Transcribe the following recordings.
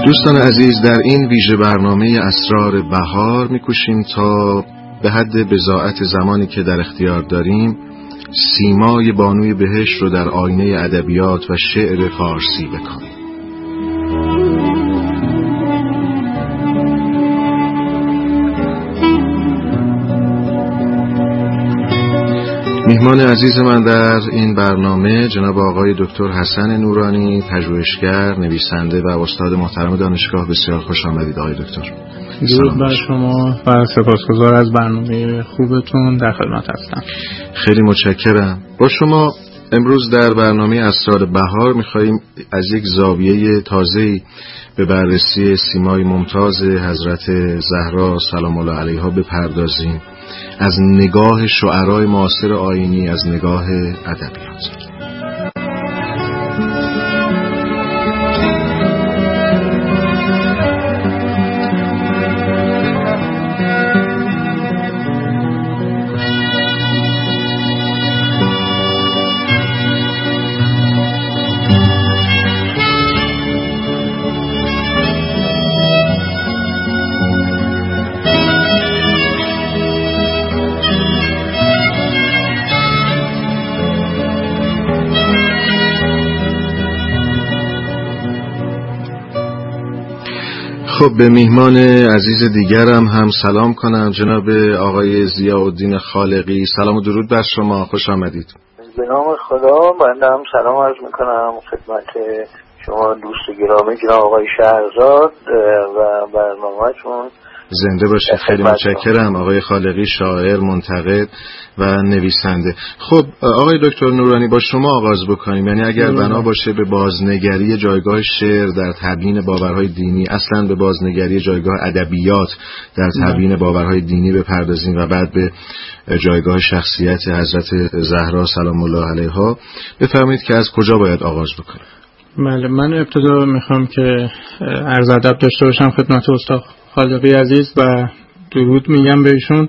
دوستان عزیز، در این ویژه برنامه اسرار بهار می‌کوشیم تا به حد بضاعت زمانی که در اختیار داریم سیمای بانوی بهشت رو در آینه ادبیات و شعر فارسی بکنیم. میهمان عزیز من در این برنامه جناب آقای دکتر حسن نورانی، پژوهشگر، نویسنده و استاد محترم دانشگاه. بسیار خوش آمدید آقای دکتر. درود بر شما و سپاسگزار از برنامه خوبتون. در خدمت هستم. خیلی متشکرم. با شما امروز در برنامه اسرار بهار می‌خوایم از یک زاویه تازه‌ای به بررسی سیمای ممتاز حضرت زهرا سلام الله علیها بپردازیم، از نگاه شعرای معاصر آیینی، از نگاه ادبیات. خب به میهمان عزیز دیگرم هم سلام کنم، جناب آقای ضیاءالدین خالقی. سلام و درود بر شما، خوش آمدید. به نام خدا. بنده هم سلام عرض میکنم خدمت شما دوست گرامی جناب آقای شهرزاد و برنامه‌تون. زنده باشید. خیلی متشکرم آقای خالقی، شاعر، منتقد و نویسنده. خب آقای دکتر نورانی، با شما آغاز بکنیم. یعنی اگر بنا باشه به بازنگری جایگاه شعر در تبیین باورهای دینی، اصلا به بازنگری جایگاه ادبیات در تبیین باورهای دینی بپردازیم و بعد به جایگاه شخصیت حضرت زهرا سلام الله علیها، بفرمایید که از کجا باید آغاز بکنیم؟ بله، من ابتدا میخوام که عرض ادب داشته باشم خدمت استاد خالقی عزیز و درود میگم بهشون.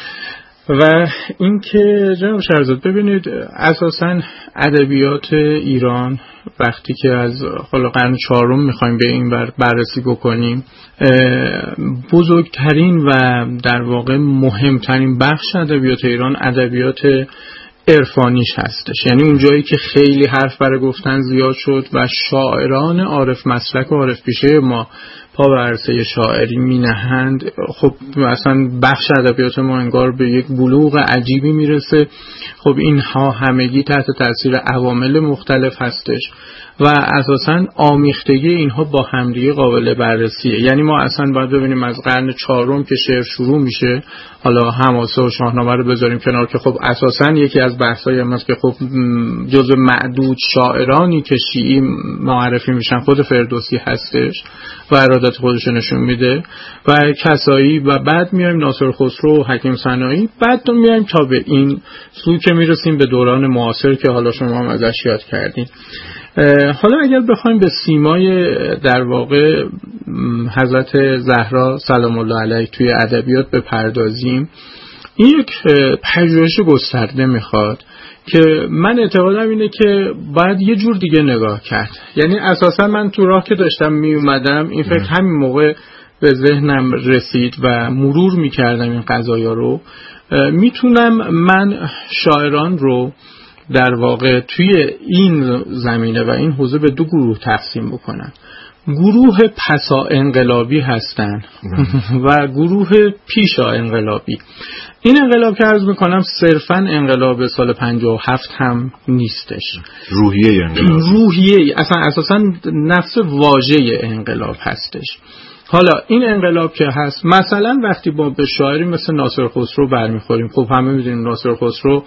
و اینکه جناب شهرزاد، ببینید اساساً ادبیات ایران وقتی که از قرن چهارم میخوایم به این بررسی بکنیم، بزرگترین و در واقع مهمترین بخش ادبیات ایران ادبیات عرفانیش هستش. یعنی اون جایی که خیلی حرف برای گفتن زیاد شد و شاعران عارف مسلک و عارف پیشه ما پا به عرصه شاعری می نهند، خب اصلا بخش ادبیات ما انگار به یک بلوغ عجیبی میرسه. خب اینها همگی تحت تاثیر عوامل مختلف هستش و اساساً آمیختگی اینها با همدیگه قابل بررسیه. یعنی ما اصلا باید ببینیم از قرن چهارم که شعر شروع میشه، حالا حماسه و شاهنامه رو بذاریم کنار که خب اساساً یکی از بحث‌های ما که خب جزو معدود شاعرانی که شیعی معرفی میشن خود فردوسی هستش و ارادت خودش نشون میده و کسایی، و بعد میایم ناصر خسرو و حکیم سنایی، بعد میایم تا به این سو که میرسیم به دوران معاصر که حالا شما هم ازش یاد کردین. حالا اگر بخوایم به سیمای در واقع حضرت زهرا سلام الله علیها توی ادبیات بپردازیم، این یک پژوهش گسترده میخواد که من اعتقادم اینه که باید یه جور دیگه نگاه کرد. یعنی اساسا من تو راه که داشتم می اومدم این فکر همین موقع به ذهنم رسید و مرور میکردم این قضایا رو، میتونم من شاعران رو در واقع توی این زمینه و این حوزه به دو گروه تقسیم بکنم. گروه پسا انقلابی هستن و گروه پیشا انقلابی. این انقلاب که عرض میکنم صرفا انقلاب سال 57 هم نیستش. روحیه انقلاب، روحیه اصلا اساسا نفس واژه انقلاب هستش. حالا این انقلاب که هست، مثلا وقتی با به شاعری مثل ناصر خسرو برمیخوریم، خب همه میدونیم ناصر خسرو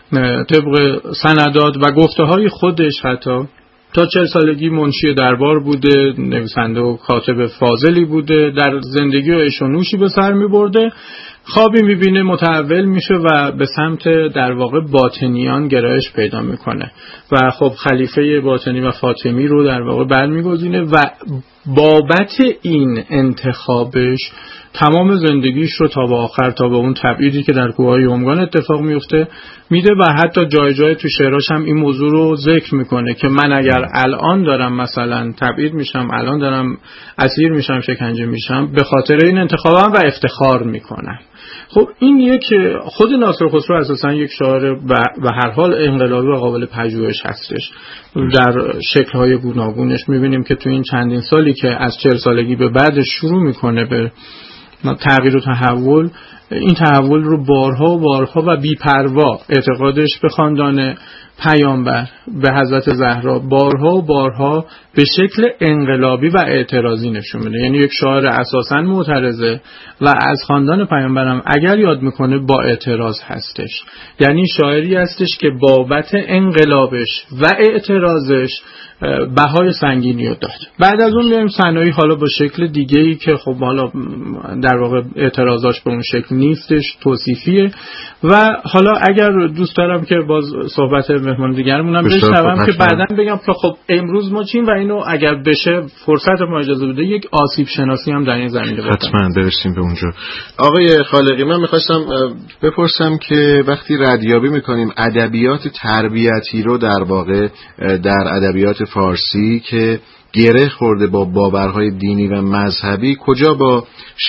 طبق سندات و گفته های خودش حتی تا 40 سالگی منشی دربار بوده، نویسنده و کاتب فاضلی بوده، در زندگی و عیش و نوشی به سر می برده، خوابی می بینه متحول میشه و به سمت در واقع باطنیان گرایش پیدا میکنه و خب خلیفه باطنی و فاطمی رو در واقع برمیگزینه و بابت این انتخابش تمام زندگیش رو تا به آخر، تا به اون تبعیدی که در کوههای یمگان اتفاق میفته میده و حتی جای جای تو شعراش هم این موضوع رو ذکر میکنه که من اگر الان دارم مثلا تبعید میشم، الان دارم اسیر میشم، شکنجه میشم، به خاطر این انتخابم و افتخار میکنم. خب این یک خود ناصر خسرو اساسا یک شاعر و هر حال انقلابی و قابل پژوهش هستش. در شکل‌های گوناگونش می‌بینیم که تو این چندین سالی که از 40 سالگی به بعد شروع میکنه به تغییر و تحول، این تحول رو بارها و بارها و بی‌پروا اعتقادش به خاندان پیامبر، به حضرت زهرا بارها و بارها به شکل انقلابی و اعتراضی نشون میده. یعنی یک شاعر اساساً معترضه و از خاندان پیامبرم اگر یاد میکنه با اعتراض هستش. یعنی شاعری هستش که بابت انقلابش و اعتراضش بهای سنگینی رو داد. بعد از اون میایم صنایع حالا با شکل دیگه‌ای که خب حالا در واقع اعتراضاش به اون شکل نیستش، توصیفیه. و حالا اگر دوست دارم که باز صحبت مهمان دیگرمونم بشنوم که بعداً بگم که خب امروز ما چیم و اینو اگر بشه فرصت ما اجازه بده یک آسیب شناسی هم در این زمینه بکنیم. حتما برسیم به اونجا. آقای خالقی، من می‌خواستم بپرسم که وقتی ردیابی می‌کنیم ادبیات تربیتی رو در واقع در ادبیات فارسی که گره خورده با باورهای دینی و مذهبی، کجا با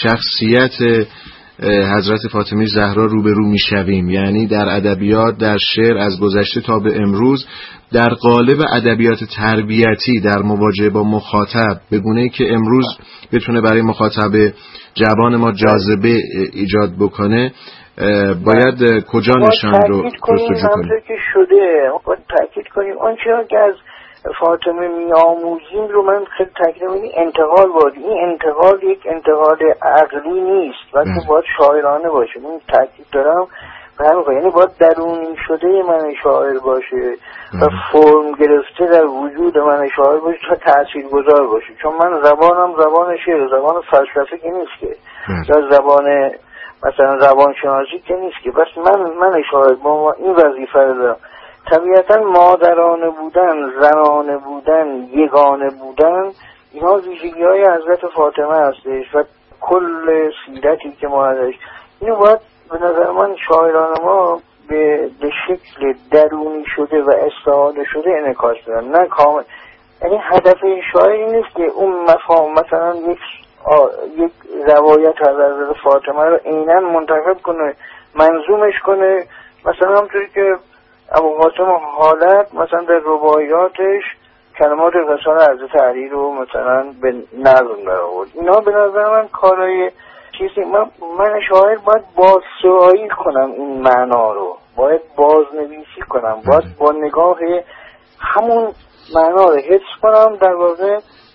شخصیت حضرت فاطمه زهرا روبرو میشویم؟ یعنی در ادبیات، در شعر از گذشته تا به امروز، در قالب ادبیات تربیتی در مواجهه با مخاطب به گونه‌ای که امروز بتونه برای مخاطب جوان ما جاذبه ایجاد بکنه، باید کجا نشان رو جستجو کنیم؟ که شده باید تاکید کنیم آنچه که از فاطمه میآموزیم رو من خیلی تاکید می‌کنم. انتقال باید، این انتقال یک انتقال عقلی نیست، بلکه باید شاعرانه باشه. من تاکید دارم یعنی باید درونی شده من شاعر باشه و فرم گرفته در وجود من شاعر باشه تا تاثیرگذار باشه. چون من زبانم زبان شعر، زبان فلسفه که نیست که، یا زبان مثلا روانشناسی که نیست که، بس من شاعر با این وظیفه رو دارم. طبیعتا مادرانه بودن، زنانه بودن، یگانه بودن، اینا ویژگی‌های حضرت فاطمه هستش و کل سیرتی که ما ازش، اینو باید به نظر من شاعران ما به شکل درونی شده و استعاده شده انعکاس بدن، نه کامل. یعنی هدف شاعر این نیست که اون مفاهیم مثلا یک روایت از حضرت فاطمه رو عیناً منتخب کنه، منظومش کنه، مثلا همونطوری که ابوالقاسم حالت مثلا در رباعیاتش کلمات رسال حضرت علی رو مثلا به نظم در آورد. اینا به نظر من کارهای چیزی، من شاعر باید بازسرایی کنم، این معنا رو باید بازنویسی کنم، باید با نگاه همون معنا رو حفظ کنم، در واقع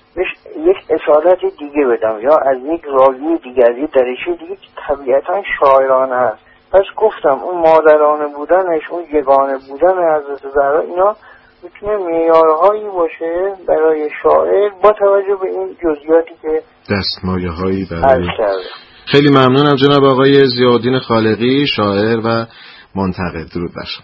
یک اصالت دیگه بدم یا از یک راوی دیگه، از یک درشه دیگه که طبیعتا شاعرانه هست. پس گفتم اون مادرانه بودنش، اون یگانه بودن حضرت زهرا، اینا میتونه معیارهایی باشه برای شاعر با توجه به این جزئیاتی که دستمایه‌هایی برای. خیلی ممنونم جناب آقای ضیاءالدین خالقی، شاعر و منتقد. درود بر شما.